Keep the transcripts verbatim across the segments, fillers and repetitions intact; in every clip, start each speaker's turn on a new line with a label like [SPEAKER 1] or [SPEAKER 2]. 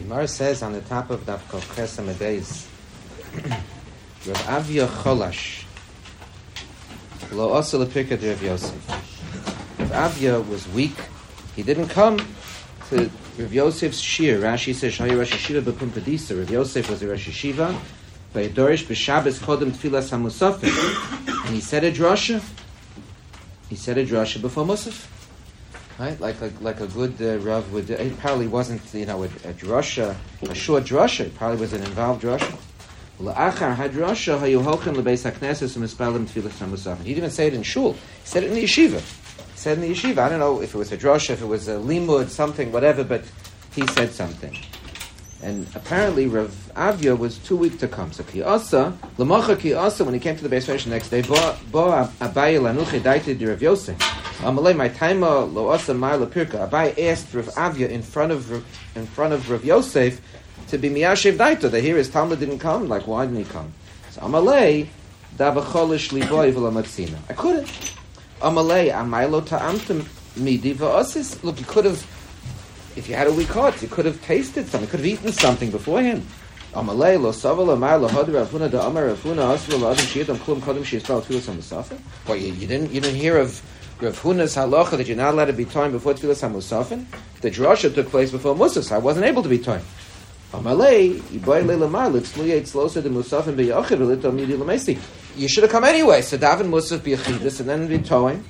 [SPEAKER 1] Gemara says on the top of Daf Kol Ches Amadays, Rav Avya Cholash, Lo Asa Lepirka de Rav Yosef. Rav Avya was weak. He didn't come to Rav Yosef's shir. Rashi says, Shaya Rosh Yeshiva b'Pum Padisa. Rav Yosef was a Rosh Yeshiva. Vayadorish b'Shabbos Kodem Tfilas HaMusafim. And he said a drasha. He said a drasha before Musaf. Right? Like, like, like a good uh, Rav would do. It probably wasn't, you know, a, a drasha, a short drasha. It probably was an involved drasha. La'achar hadrasha hayu holchem lebeis hakneses u'mispalim tfilas hamusafim. He didn't even say it in shul. He said it in the yeshiva. He said in the yeshiva. I don't know if it was a drasha, if it was a limud, something, whatever, but he said something. And apparently Rav Avya was too weak to come. So ki asa, l'macha ki asa, when he came to the Beis Medrash the next day, bo Abaye lanuchi daiti di Rav Yosef. Amalei my taima lo asa mar lepirka. Abaye asked Rav Avya in front of in front of Rav Yosef to be miyashiv daito. That here his Talmud didn't come. Like, why didn't he come? So Amalei davacholish liboy v'lamatzina. I couldn't. Amalei amaylo ta'amtem midi v'osis. Look, you could have. If you had a weak heart, you could have tasted something. You could have eaten something beforehand. Amalei lo saval amar lo hod Rav Huna da amar Rav Huna aslu lo adam shiyadam klum kodem shiyisbal tfilas hamusafim. Well, you, you didn't you didn't hear of Rav Huna's halacha that you're not allowed to be time before tfilas hamusafim. The drasha took place before Musaf, so I wasn't able to be time. Amalei iboy lelamar litzluyet slosa de musafim beyachid v'litom midi lemesi. You should have come anyway. So daven Musaf biyachidus and then be time.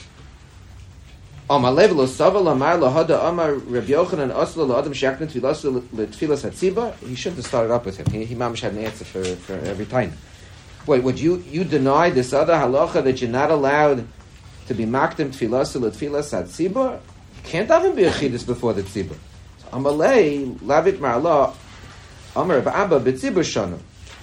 [SPEAKER 1] Amalei lo saval amar lo hada amar Rav Yochanan aslu lo adam sheyaknin tfilas letfilas hatziba. He shouldn't have started up with him. He, he mamish had an answer for, for every time. Wait, would you you deny this other halacha that you're not allowed to be makdim tfilas letfilas hatziba? You can't daven biyachidus before the tzibur. Amalei lavit ma'ala amar Rav Abba b'tzibur shanu.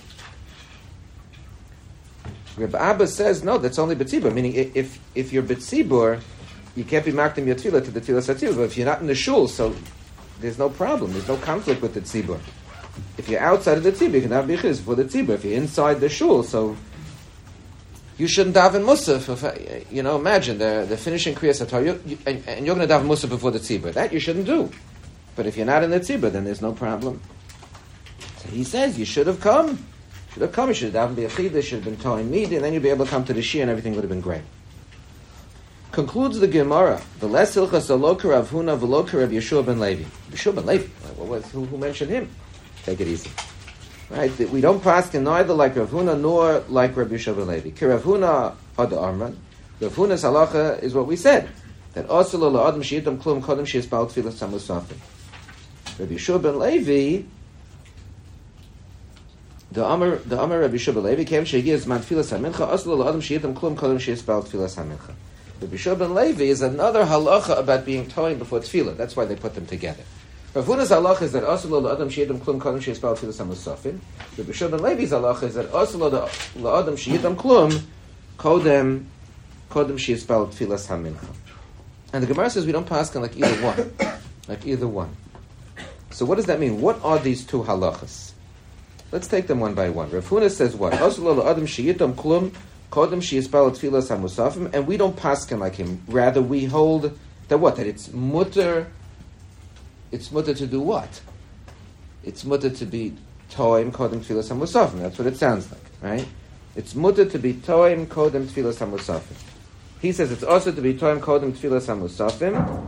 [SPEAKER 1] Rav Abba says no, that's only b'tzibur. Meaning, if if you're b'tzibur, you can't be makdim your tefillah to the tefillah satzibur. But if you're not in the shul, so there's no problem. There's no conflict with the tzibur. If you're outside of the tzibur, you can have bichis for the tzibur. If you're inside the shul, so you shouldn't daven musaf. If, you know, imagine they're, they're finishing kriyas haTorah, and, and you're going to daven musaf before the tzibur. That you shouldn't do. But if you're not in the tzibur, then there's no problem. So he says you should have come. Should have come. You should have davened biyachidus. Should have been towing meat, and then you'd be able to come to the shir, and everything would have been great. Concludes the Gemara. The less hilchas aloka Rav Huna v'loka Rav Yeshua ben Levi. Yeshua ben Levi. What was who, who mentioned him? Take it easy. Right? We don't pass in neither like Rav Huna nor like Rav Yeshua ben Levi. Ki Rav Huna hada arman. Rav Huna's halacha is what we said, that aslo la adam sheyitam klum kodem sheyisbal tfilas hamusafim. Rav Yeshua ben Levi. The Amar the Amar Rav Yeshua ben Levi came shegiz zman tfilas hamincha aslo la adam sheyitam klum kodem sheyisbal tfilas hamincha. Rabbi Yeshua ben Levi is another halacha about being towing before tefillah. That's why they put them together. Rav Huna's halacha is that aslo la'adam she'yidam klum kodem she'yispal tefillas hamusafim. Rabbi Yeshua ben Levi's halacha is that aslo la'adam she'yidam klum kodem kodem she'yispal tefillas hamincha. And the Gemara says we don't pass on like either one, like either one. So what does that mean? What are these two halachas? Let's take them one by one. Rav Huna says what? Aslo la'adam she'yidam klum kodem she'yispal tefillas hamusafim, and we don't paskin like him. Rather, we hold that what? That it's mutter. It's mutter to do what? It's mutter to be toim kodem tefillas hamusafim. That's what it sounds like, right? It's mutter to be toim kodem tefillas hamusafim. He says it's also to be toim kodem tefillas hamusafim.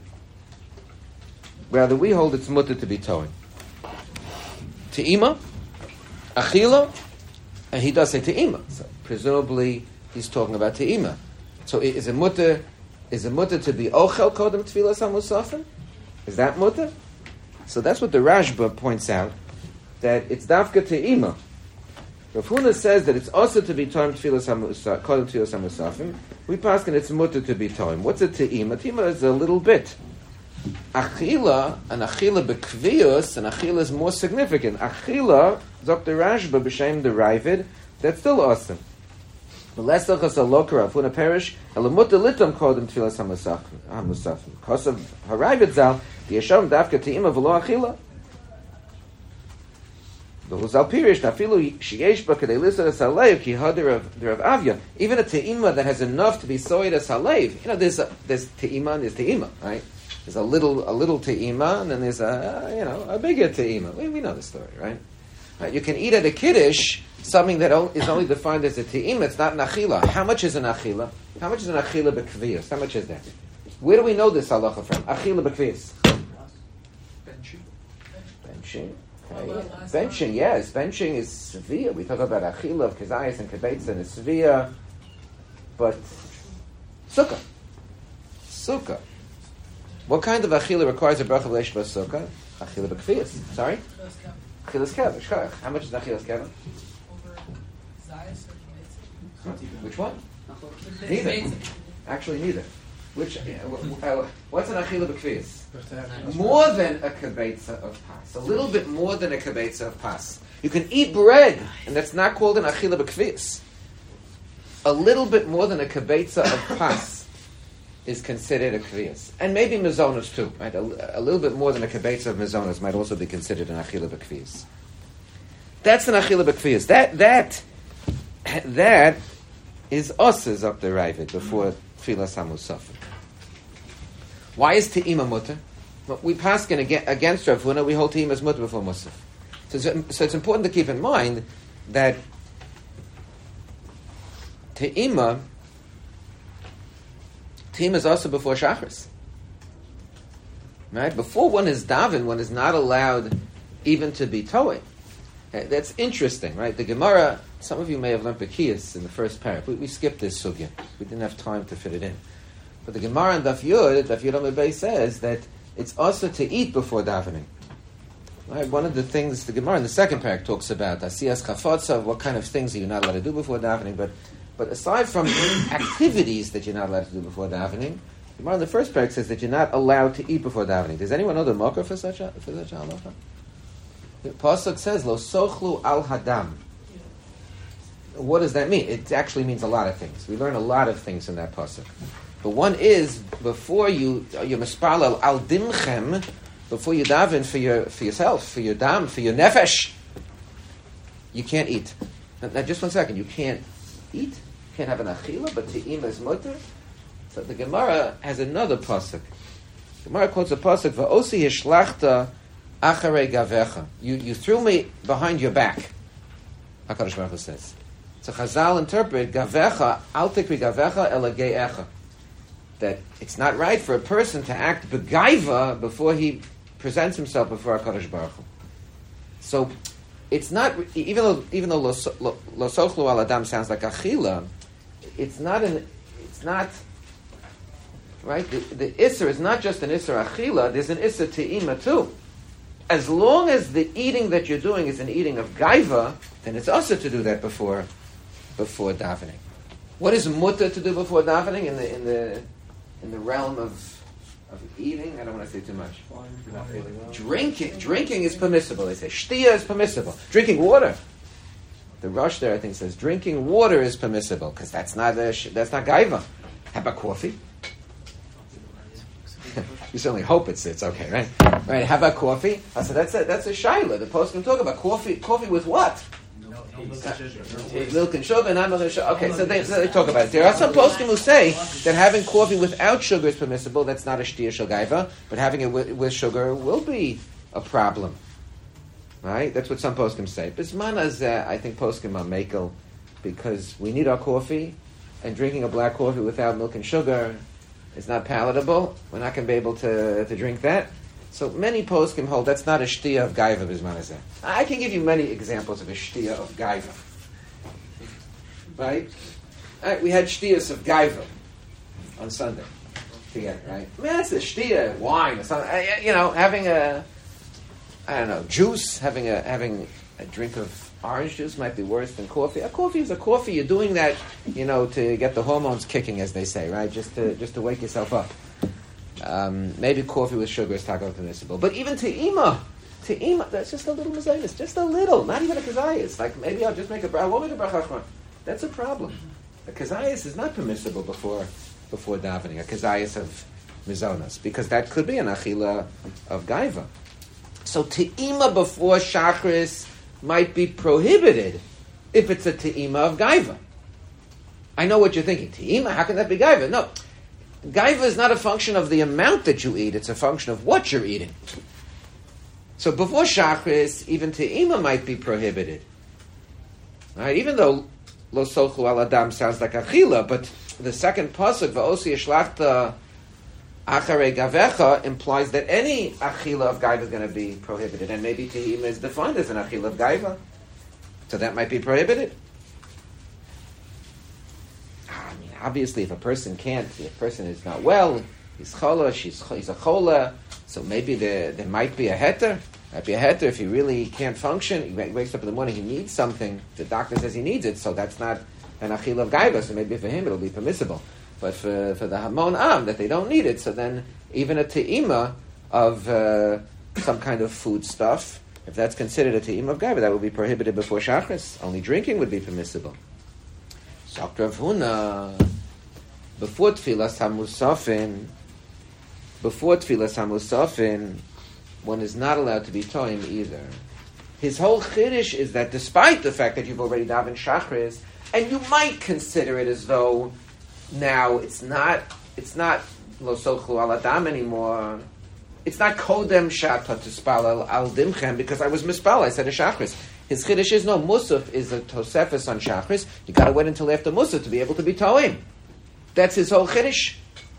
[SPEAKER 1] Rather, we hold it's mutter to be toim. Te'ima, achila, and he does say te'ima. So presumably, he's talking about te'ima. So is a mutter, is a mutter to be ochel kodem tefillas hamusafim? Is that mutter? So that's what the Rashba points out, that it's dafka te'ima. Rav Huna says that it's also to be toim tefillas hamusafim, kodem tefillas hamusafim. We pass and it's mutter to be toim. What's a te'ima? Te'ima is a little bit. Achila, and achila bekvius, and achila is more significant. Achila, Doctor Rashba b'shem the Ravid, that's still awesome. The less hilchas aloka Rav Huna perish, elamutta litam kodem tefillas hamusafim. Because of Haravid Zal, the Yesham dafka te'ima v'lo achila. The Huzal Pirish nafilu sheyesh ba kadei lisad as halev ki hader of the Rav Avya. Even a te'ima that has enough to be soid as halev. You know, there's a, there's te'ima and there's te'ima, right? There's a little a little te'ima, and then there's a you know a bigger te'ima. We, we know the story, right? Right? You can eat at a kiddush something that is only defined as a te'ima. It's not an achila. How much is an achila? How much is an achila b'kviyas? How much is that? Where do we know this halacha from? Achila b'kviyas. Benching. Benching. Okay. Benching, yes. Benching is severe. We talk about achila of kezayis and kibetza and it's severe. But sukkah. Sukkah. What kind of achila requires a bracha v'leish b'sukkah? Achila b'kviyas. Sorry? Achilas kever. How much is achilas kever? Which one? Neither. Actually, neither. Which? Uh, what's an achila b'kviyas? More than a kibetza of pas. A little bit more than a kibetza of pas. You can eat bread, and that's not called an achila b'kviyas. A little bit more than a kibetza of pas is considered a kviyas. And maybe mezonos too, right? A, a little bit more than a kibetza of mezonos might also be considered an achila b'kviyas. That's an achila b'kviyas. That, that, that is us's up the Ravid before tfilas hamusaf. Why is te'ima mutter? Well, we paskin against Rav Huna, we hold te'ima as mutter before musaf. So, so it's important to keep in mind that te'ima Te'ima is also before Shachris. Right? Before one is daven, one is not allowed even to be toeing. That's interesting, right? The Gemara, some of you may have learned Bekiyas in the first parak. We, we skipped this sugya. We didn't have time to fit it in. But the Gemara in Daf Yud, Daf Yud Amud Beis says that it's also to eat before davening. Right? One of the things the Gemara in the second parak talks about, Asiyas Chafotza, what kind of things are you not allowed to do before davening, but But aside from activities that you're not allowed to do before davening, the Gemara in the first parak says that you're not allowed to eat before davening. Does anyone know the mocker for such a for such a halacha? The pasuk says lo sochlu al hadam. What does that mean? It actually means a lot of things. We learn a lot of things in that pasuk. But one is before you you mispalel al dimchem, before you daven for your for yourself, for your dam, for your nefesh, you can't eat. Now, now just one second, you can't eat. Can't have an achila, but te'ima is mutter. So the Gemara has another pasuk. The Gemara quotes a pasuk, "Va'osi yishlachta acharei gavecha." You you threw me behind your back. HaKadosh Baruch Hu says. So Chazal interpret gavecha al tikri gavecha ela ge'echa. That it's not right for a person to act begaiva before he presents himself before HaKadosh Baruch Hu. So it's not, even though even though lo sochlu al adam sounds like achila, it's not an, it's not, right? The, the isser is not just an isser achila. There's an isser te'ima too. As long as the eating that you're doing is an eating of gaiva, then it's also to do that before, before davening. What is mutter to do before davening in the in the in the realm of of eating? I don't want to say too much. Drinking, drinking is permissible. They say shtia is permissible. Drinking water. The Rosh there, I think, says drinking water is permissible because that's not a, that's not gaiva. How about coffee? You certainly hope it's it's okay, right? Right. How about coffee? I said that's a that's a shaila. The post can talk about coffee. Coffee with what? With milk and sugar, not milk and sugar. Okay, so they, so they talk about it. There are some poskim who say that having coffee without sugar is permissible. That's not a shtia shel gaiva, but having it with, with sugar will be a problem. Right? That's what some poskim say. Bisman is, uh, I think, poskim are makel because we need our coffee, and drinking a black coffee without milk and sugar is not palatable. We're not going to be able to to drink that. So many poskim hold that's not a shtia of gaiva bisman. I can give you many examples of a shtia of gaiva. Right? Right? We had shtias of gaiva on Sunday together, right? I mean, that's a shtia, wine or something. You know, having a, I don't know, juice, having a having a drink of orange juice might be worse than coffee. A coffee is a coffee. You're doing that, you know, to get the hormones kicking, as they say, right? Just to just to wake yourself up. Um, maybe coffee with sugar is taco permissible, but even te'ima, te'ima, that's just a little mezainis, just a little, not even a kazayas. Like maybe I'll just make a bracha. I won't make a bracha. That's a problem. A kazayas is not permissible before before davening. A kazayas of mizonas, because that could be an achila of gaiva. So te'ima before shachris might be prohibited if it's a te'ima of gaiva. I know what you're thinking. Te'ima, how can that be gaiva? No. Gaiva is not a function of the amount that you eat, it's a function of what you're eating. So before Shachris, even Te'ima might be prohibited. Right? Even though Lo Sochu Al Adam sounds like Achila, but the second pasuk, Va'osi Yishlachta Acharei Gavecha, implies that any Achila of Gaiva is going to be prohibited, and maybe Te'ima is defined as an Achila of Gaiva. So that might be prohibited. I mean, obviously, if a person can't, if a person is not well, he's chola, she's he's a chola, so maybe there there might be a heter. Might be a heter if he really can't function. He wakes up in the morning, he needs something. The doctor says he needs it, so that's not an achila of gaiva. So maybe for him it'll be permissible. But for for the hamon am that they don't need it, so then even a te'ima of uh, some kind of food stuff, if that's considered a te'ima of gaiva, that would be prohibited before shachris. Only drinking would be permissible. Doctor Rav Huna, before tfilas hamusafin, before tfilas hamusafin, one is not allowed to be toim either. His whole chiddush is that despite the fact that you've already davened shachris, and you might consider it as though now it's not it's not lo sochu al adam anymore. It's not kodem shata to spalel al dimchem because I was mispal. I said a shachris. His chiddush is no musaf is a tosefes on shachris. You got to wait until after musaf to be able to be toim. That's his whole chiddush.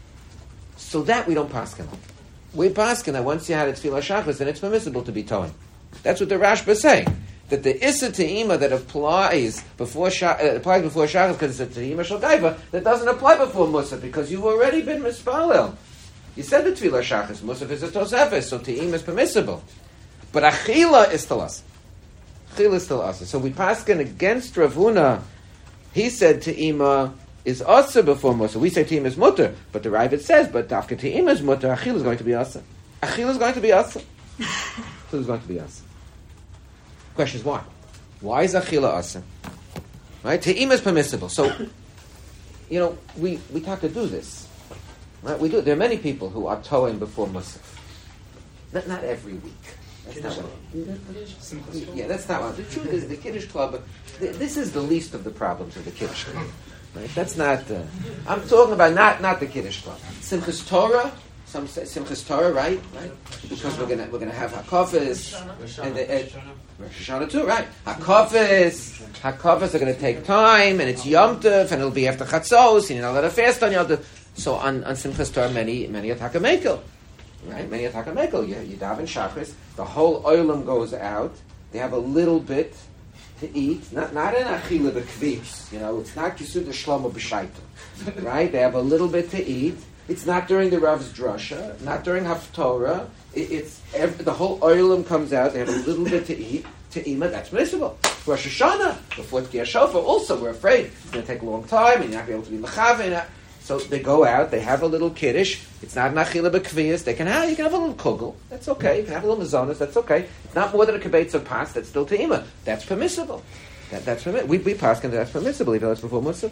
[SPEAKER 1] So that we don't paskin on. We paskin that once you had a tefillah shachris, then it's permissible to be toim. That's what the Rashba is saying. That the issa te'ima that applies before uh, applies before shachris because it's a te'ima shel gaiva that doesn't apply before musaf because you've already been mispalel. You said the tefillah shachris, musaf is a tosefes, so te'ima is permissible, but achila is still us. Achila is still us. So we paskin against Rav Huna. He said te'ima is asa before musaf. We say te'ima is mutter, but the Ravid says, but dafka te'ima is mutter. Achila is going to be asa. Achila is going to be asa. Achila is going to be asa. Question is why? Why is achila asa? Right? Te'ima is permissible. So, you know, we, we have to do this. Right? We do. There are many people who are toeing before musaf. Not, not every week. That's not what, yeah, that's not what. The truth is, the Kiddush Club, this is the least of the problems of the Kiddush Club. Right? That's not, uh, I'm talking about not, not the Kiddush Club. Simchas Torah, some say Simchas Torah, right? Right? Because we're gonna we're gonna have hakafas and the uh, Rosh Hashanah too, right? Hakafas, hakafas are gonna take time, and it's Yom Tov, and it'll be after Chatzos, and you're not allowed to fast on Yom Tov. So on, on Simchas Torah, many many attack a mekel, right? Many attack a mekel. You you daven shachris, the whole oilam goes out. They have a little bit to eat, not not in achila b'kvis, you know. It's not kisud shlomo b'shaitim, right? They have a little bit to eat. It's not during the Rav's drasha, not during Haftorah. It, it's every, the whole oilam comes out. They have a little bit to eat. To ima, that's permissible. Rosh Hashanah, before Tkiyah Shofar, also we're afraid it's going to take a long time, and you're not going to be able to be mechaven. So they go out. They have a little kiddush. It's not an achila b'kviyas. They can have. You can have a little kugel. That's okay. You can have a little mazonas. That's okay. It's not more than a kibbutz of pas. That's still te'ima. That's permissible. That, that's permissible. We we pass can that's permissible even though it's before musaf.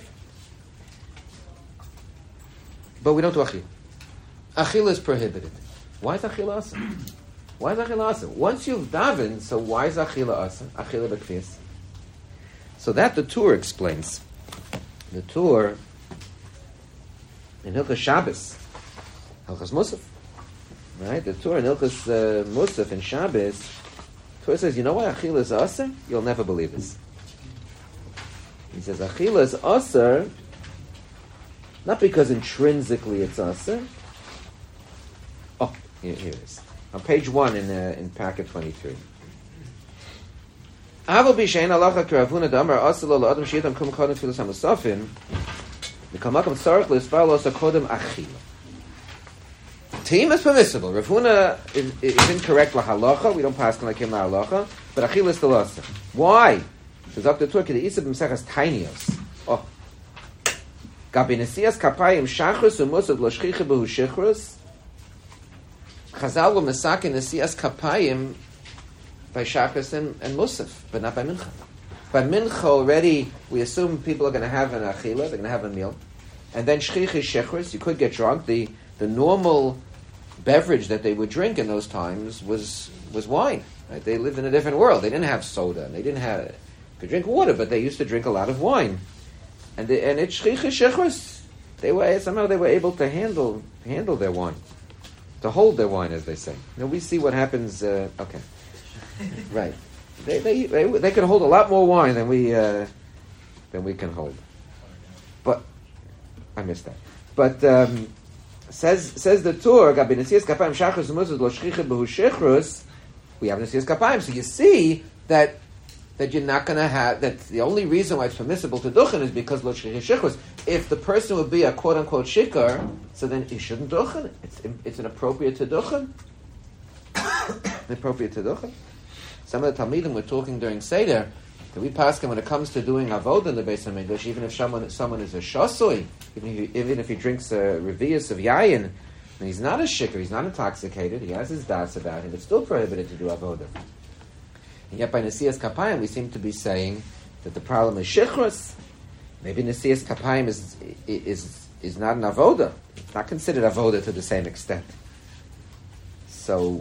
[SPEAKER 1] But we don't do achila. Achila is prohibited. Why is achila asa? Why is achila asa? Once you've davened, so why is achila asa? Achila b'kviyas. So that the Tur explains. The Tur in Hilchas Shabbos, Hilchas Musaf, right? The Tur in Hilchas uh, Musaf in Shabbos, the Tur says, you know why achila is asa? You'll never believe this. He says achila is asa not because intrinsically it's asa. Oh, here, here it is. On page one in uh, in packet twenty-three. Aval b'shein alacha k'Ravuna damar asa lo la'adam sheyitam kum kodem tfilas hamusafin v'kamakam tzarich l'isfal asa kodem achila. Team is permissible. Rav Huna is, is incorrect lahalacha. We don't pass like him lahalacha, but achila is still asa. Why? Says Doctor Turki the Isa b'msechas tainios. Oh. Gabi nesias kapayim shachrus u'musad lo shchicha b'hu shichrus. Chazal were masakin nesias kapayim by shachris and, and musaf, but not by mincha. By mincha already, we assume people are going to have an achila, they're going to have a meal, and then shchicha shechris, you could get drunk. The the normal beverage that they would drink in those times was was wine. Right? They lived in a different world. They didn't have soda, and they didn't have could drink water, but they used to drink a lot of wine. And the, and it's shchicha shechris. they were somehow they were able to handle handle their wine, to hold their wine, as they say. You know, we see what happens. Uh, okay, right? They, they they they can hold a lot more wine than we uh, than we can hold. But I missed that. But um, says says the Tur, we have Nesias Kapayim. So you see that that you're not going to have that. The only reason why it's permissible to duchen is because lo shchicha shichrus. If the person would be a quote unquote shikar, so then he shouldn't duchen. It's it's inappropriate to duchen. Inappropriate to duchen. Some of the Talmidim were talking during Seder that we pass him when it comes to doing avodah in the Beis Hamikdash, even if someone someone is a shasoi, even if he, even if he drinks a revius of yayin, and he's not a shikar, he's not intoxicated, he has his das about him, it's still prohibited to do avodah. And yet by Nesias Kapayim we seem to be saying that the problem is shichrus. Maybe Nesias Kapayim is is is not an avodah. It's not considered avodah to the same extent. So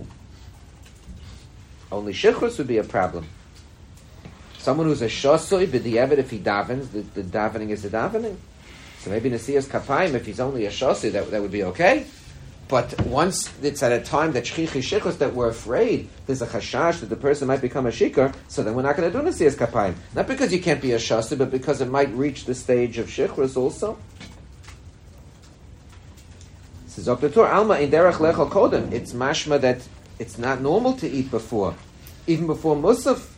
[SPEAKER 1] only shichrus would be a problem. Someone who's a shosoi b'di'evet, if he davens, the, the davening is the davening. So maybe Nesias Kapayim, if he's only a shosoi, that that would be okay. But once it's at a time that shchichi shikos, that we're afraid there's a chashash that the person might become a shikar, so then we're not going to do Nesias Kapayim. Not because you can't be a shosoi, but because it might reach the stage of shikros also. This is Doctor Tur Alma in derech lechol kodem. It's mashma that it's not normal to eat before, even before Musaf.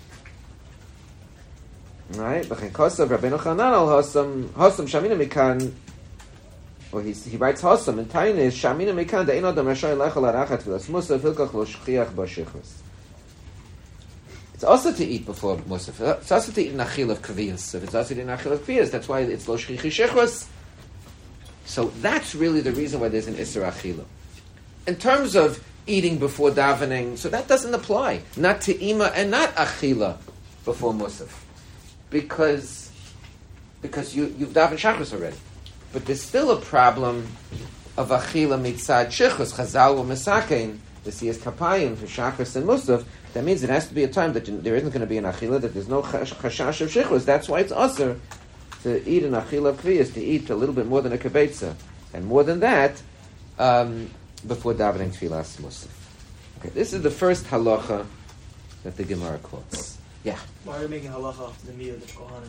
[SPEAKER 1] Right? B'chein kosav Rabbeinu Chanan al Hosam Hosam Shamina Mikan. Or he he writes Hosam and Taina is Shamina Mikan De'ein Adam Rashay Lechol Arachat V'las Musaf Hilkach Lo Shchiach B'Shichus. It's also to eat before Musaf. It's also to eat Nachil of Kviyas. If it's also to eat Nachil of Kviyas, that's why it's Lo Shchichi Shichus. So that's really the reason why there's an Isser Achila. In terms of eating before davening, so that doesn't apply. Not Te'ima and not Achila before Musaf. Because because you, you've davened Shachris already. But there's still a problem of Achila mitzad Shichus, Chazal or Mesakein, the Siyas Kapayim for Shachris and Musaf. That means it has to be a time that there isn't going to be an Achila, that there's no Chashash of Shichus. That's why it's Asr to eat an Achila of Kviyas, to eat a little bit more than a Kebetza. And more than that, um, before davening Tfilas Musaf. Okay, this is the first halacha that the Gemara quotes. Yeah.
[SPEAKER 2] Why are we making halacha of the meal of the Kohanim?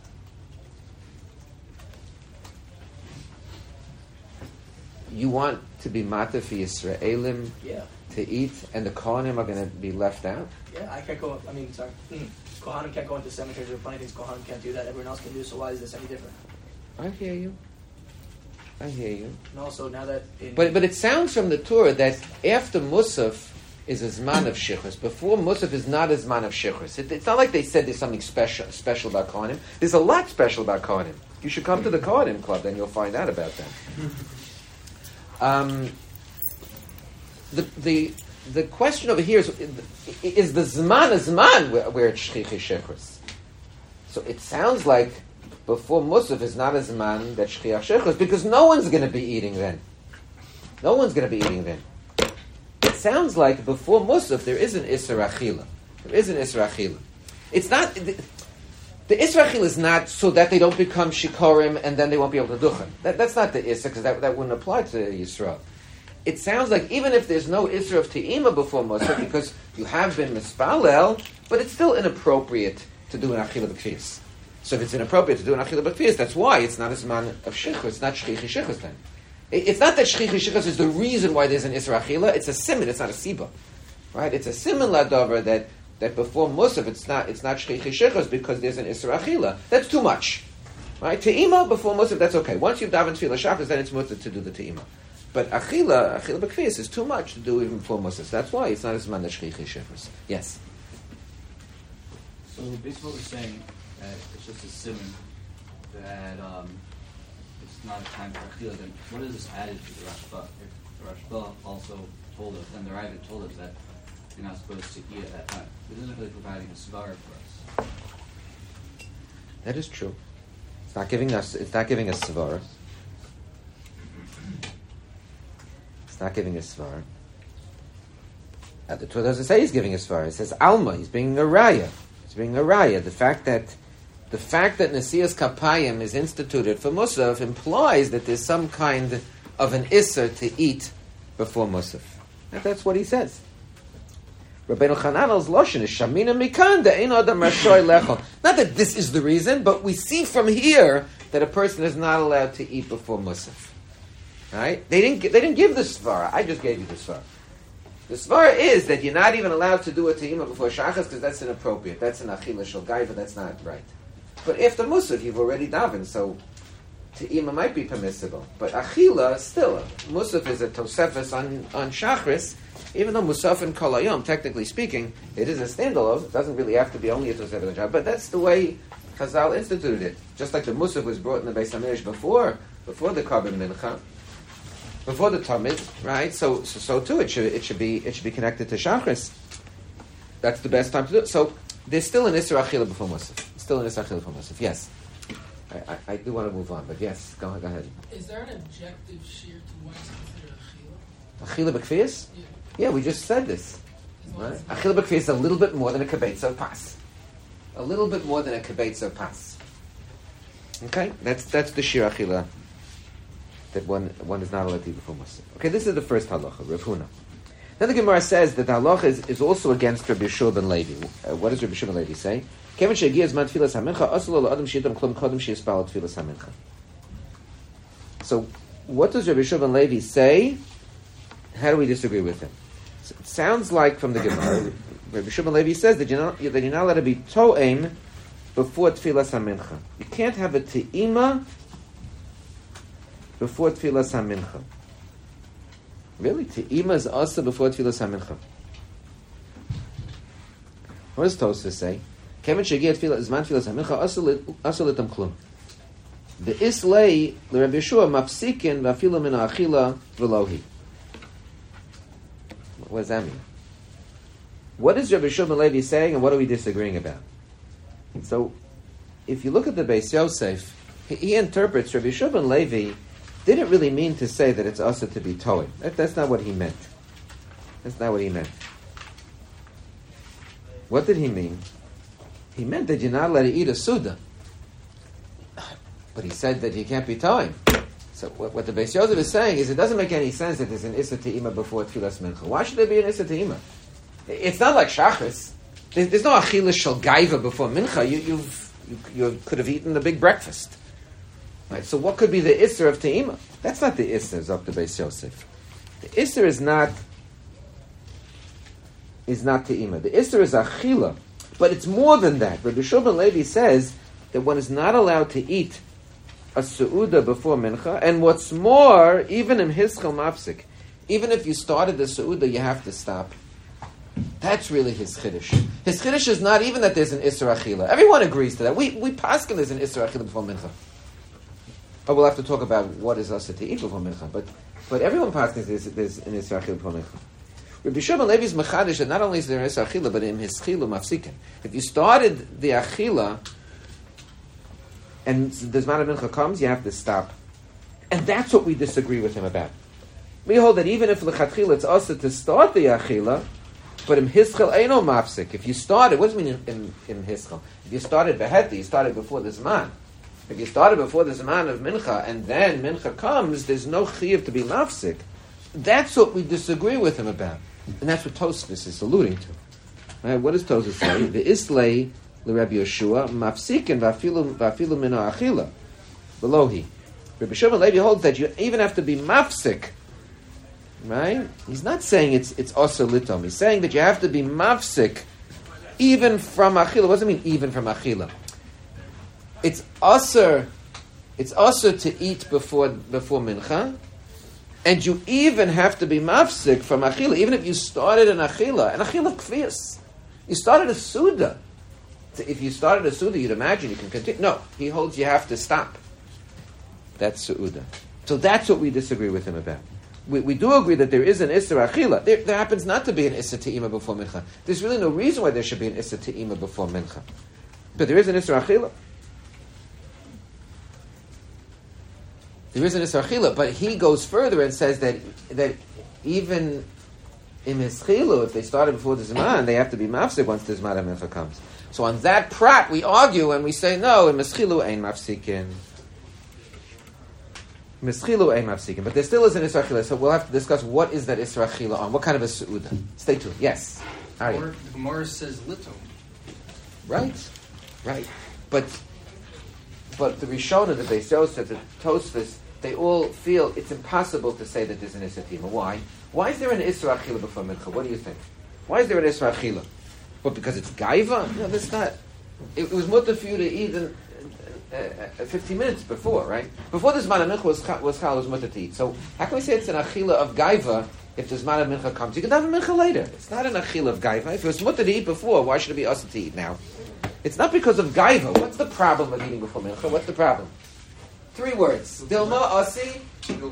[SPEAKER 1] You want to be mata for Yisraelim
[SPEAKER 2] yeah.
[SPEAKER 1] to eat, and the Kohanim are going to be left out?
[SPEAKER 2] Yeah, I can't go, I mean, sorry. Mm. Kohanim can't go into cemeteries. There are plenty of things Kohanim can't do that. Everyone else can do, so why is this any different?
[SPEAKER 1] I hear you. I hear you.
[SPEAKER 2] And also, now that... In
[SPEAKER 1] but but it sounds from the Torah that after Musaf is a Zman of Shichus. Before Musaf is not a Zman of Shichus. It, it's not like they said there's something special special about Kohanim. There's a lot special about Kohanim. You should come to the Kohanim Club, then you'll find out about that. Um, the the the question over here is, is the Zman a Zman where, where it's Shchichi Shichus? So it sounds like before Musaf is not a Zman that Shchiach Shichus, because no one's going to be eating then. No one's going to be eating then. It sounds like before Musaf there is an Isser Achila. There is an Isser Achila. It's not... The, the Isser Achila is not so that they don't become Shikorim and then they won't be able to duchen. That, that's not the Isser, because that, that wouldn't apply to Yisrael. It sounds like even if there's no Isser of Te'ima before Musaf, because you have been Mispalel, but it's still inappropriate to do an Achila B'Kfis. So if it's inappropriate to do an Achila B'Kfis, that's why it's not a Zman of Shichus. It's not Shchichi Shichus then. It's not that Shchichi Shichus is the reason why there's an Isra Achila. It's a siman. It's not a siba, right? It's a siman ladover that, that before Musaf it's not it's not Shchichi Shichus because there's an Isra Achila. That's too much, right? Te'ima before Musaf, that's okay. Once you've davened Tefillah Shachris, then it's mutter to do the Te'ima. But Achila, Achila B'Kfis is too much to do even before Musaf. That's why it's not as man as Shchichi Shichus. Yes.
[SPEAKER 3] So basically, what we're saying that it's just a siman that. Um, It's not a time for Achila, then what is this added to the Rashba? If the Rashba also told us, and the Ravid told us that you're not supposed to eat at that time. It isn't really providing a svara for us.
[SPEAKER 1] That is true. It's not giving us. It's not giving us svara. It's not giving us svara. Uh, the Torah doesn't say he's giving us svara. It says alma. He's being a raya. He's being a raya. The fact that the fact that Nesias Kapayim is instituted for Musaf implies that there's some kind of an Isser to eat before Musaf. And that's what he says. Rabbeinu Chananel's Loshen is Shamina Mikan De'ein Adam Rashoy Lechol. Not that this is the reason, but we see from here that a person is not allowed to eat before Musaf. Right? They didn't. They didn't give the svara. I just gave you the svara. The svara is that you're not even allowed to do a te'ima before shachas because that's inappropriate. That's an achila shel gaiva. That's not right. But after musaf, you've already davened, so te'ima might be permissible. But achila still. Musaf is a tosefes on on shachris. Even though musaf and kol hayom, technically speaking, it is a standalone. It doesn't really have to be only a tosefes on shachris. But that's the way Chazal instituted it. Just like the musaf was brought in the Beis Hamikdash before before the Karban Mincha. Before the Tamid, right? So, so, so too, it should it should be it should be connected to Shachris. That's the best time to do it. So, there's still an Isra Achila before Musaf. Still an Isra Achila before Musaf. Yes, I, I, I do want to move on, but yes, go, go ahead.
[SPEAKER 4] Is there an objective shear to what is considered Achila?
[SPEAKER 1] Achila b'kfiyas?
[SPEAKER 4] Yeah.
[SPEAKER 1] Yeah, we just said this. Right? Achila b'kfiyas is a little bit more than a kibetza pas. A little bit more than a kibetza pas. Okay, that's that's the shear Achila. That one one is not allowed to eat before Musaf. Okay, this is the first halacha, Rav Huna. Then the Gemara says that the halacha is, is also against Rabbi Yeshua ben Levi. Uh, what does Rabbi Yeshua ben Levi say? Kevin shegiya zman tfilas hamincha, aslo lo adam sheyitam klum kodem sheyispal tfilas hamincha. So, what does Rabbi Yeshua ben Levi say? How do we disagree with him? So it sounds like from the Gemara, Rabbi Yeshua ben Levi says that you're not, that you're not allowed to be to'em before tfilas hamincha. You can't have a te'ima before Tfilas HaMincha. Really? Te'ima is also before Tfilas HaMincha. What does Tosfos say? Kevin Shegiat Zman Tfilas HaMincha Asa Litam Klum. The Islay l'Rabbi Yeshua Mafsikin V'afilu Min Ha'achila V'lohi. What does that mean? What is Rabbi Yeshua ben Levi saying, and what are we disagreeing about? So, if you look at the Beis Yosef, he, he interprets Rabbi Yeshua ben Levi didn't really mean to say that it's also to be toeing. That, that's not what he meant. That's not what he meant. What did he mean? He meant that you're not allowed to eat a suda. But he said that you can't be toeing. So what, what the Beis Yosef is saying is it doesn't make any sense that there's an Issa Te'ima before Tfilas Mincha. Why should there be an Issa Te'ima? It's not like Shachris. There's, there's no Achila Shel Gaiva before Mincha. You, you've, you, you could have eaten the big breakfast. Right, so what could be the Isser of Te'ima? That's not the Isser of the Beis Yosef. The Isser is not is not Te'ima. The Isser is Achila. But it's more than that. Rabbi Yeshua ben Levi says that one is not allowed to eat a Su'uda before Mincha, and what's more, even in Hischel Mafsik, even if you started the Su'uda, you have to stop. That's really his Chiddush. His Chiddush is not even that there's an Isser Achila. Everyone agrees to that. We we paskin there's an Isser Achila before Mincha. Oh, we'll have to talk about what is Asa to eat before Mincha, but but everyone paskin there's, there's an Isser Achila before Mincha. Rabbi Yeshua ben Levi's Mechadish that not only is there an Isser Achila, but in his Chilu Mafsikin. If you started the Achila, and the Zman of Mincha comes, you have to stop. And that's what we disagree with him about. We hold that even if L'chatchila it's also to start the Achila, but in Hischel Eino Mafsik, if you started, what does it mean in, in, in Hischel? If you started Beheti, you started before the Zman. If you started before the Zman of Mincha, and then Mincha comes, there's no Chiyav to be Mafsik. That's what we disagree with him about. And that's what Tosfos is alluding to. Right? What does Tosfos say? The Islay Rabbi Yeshua, mafsikin vafilu vafilu min ha'achila, belohi. Rabbi Yeshua ben Levi holds that you even have to be mafsik, right? He's not saying it's it's also litom. He's saying that you have to be mafsik even from achila. What does it mean even from achila? It's also it's also to eat before before mincha, and you even have to be mafsik from achila, even if you started an achila, an achila kfiyas. You started a suda. If you started a Suda, you'd imagine you can continue. No, he holds you have to stop. That's Su'uda. So that's what we disagree with him about. We, we do agree that there is an Issa Achila. There, there happens not to be an Issa Te'ima before Mincha. There's really no reason why there should be an Issa Te'ima before Mincha. But there is an Issa Achila. There is an Issa Achila, but he goes further and says that that even in his Chilu, if they started before the Zman, they have to be mafsik once the Zman of Mincha comes. So on that prat, we argue and we say, no, in Meschilu ein mafsikin. Meschilu ein mafsikin. But there still is an Isra Achila, so we'll have to discuss what is that Isra Achila on. What kind of a Su'uda? Stay tuned. Yes.
[SPEAKER 5] The Gemara says Litom.
[SPEAKER 1] Right. Right. But but the Rishona, the Beis Yosef, the Tosfos, they all feel it's impossible to say that there's an Isra Tima. Why? Why is there an Isra Achila before Mincha? What do you think? Why is there an Isra Achila? But because it's Gaiva? No, that's not. It, it was mutter for you to eat in, uh, uh, fifteen minutes before, right? Before the Zman of Mincha was, was Chal, was mutter to eat. So how can we say it's an Achila of Gaiva if the Zman of Mincha comes? You can have a Mincha later. It's not an Achila of Gaiva. If it was mutter to eat before, why should it be us to eat now? It's not because of Gaiva. What's the problem with eating before Mincha? What's the problem? Three words. Dilma, Asi,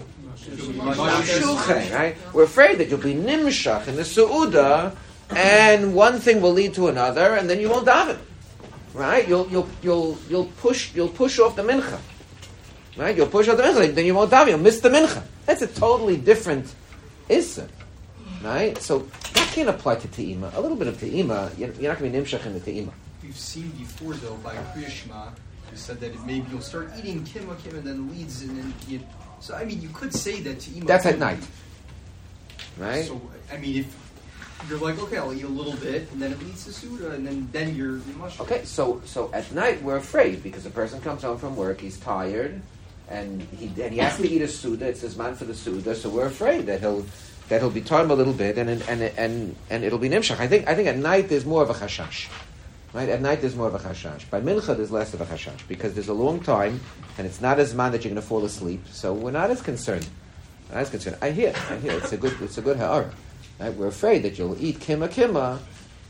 [SPEAKER 1] Shuche, right? We're afraid that you'll be Nimshach in the Su'uda, and one thing will lead to another, and then you won't daven. Right? You'll you'll you'll you'll push you'll push off the mincha. Right? You'll push off the mincha, then you won't daven. You'll miss the mincha. That's a totally different issa. Right? So that can't apply to te'ima. A little bit of te'ima, you're not going to be nimshach in the te'ima.
[SPEAKER 5] We've seen before though by Kriya Shema, you said that it maybe you'll start eating kima kima and then leads and then you. So I mean, you could say that te'ima.
[SPEAKER 1] That's at night. Right?
[SPEAKER 5] So I mean, if you're like, okay, I'll eat a little bit, and then it leads to Suda, and then, then you're, you're mushroom.
[SPEAKER 1] Okay, so so at night we're afraid because the person comes home from work, he's tired, and he and he has to eat a Suda. It's his man for the Suda, so we're afraid that he'll that he'll be tired a little bit, and and and and, and it'll be nimshach. I think I think at night there's more of a chashash. Right? At night there's more of a chashash. By mincha there's less of a chashash because there's a long time, and it's not as man that you're going to fall asleep. So we're not as concerned. Not as concerned. I hear, I hear. It's a good, it's a good ha'ara. Right? We're afraid that you'll eat kima kima.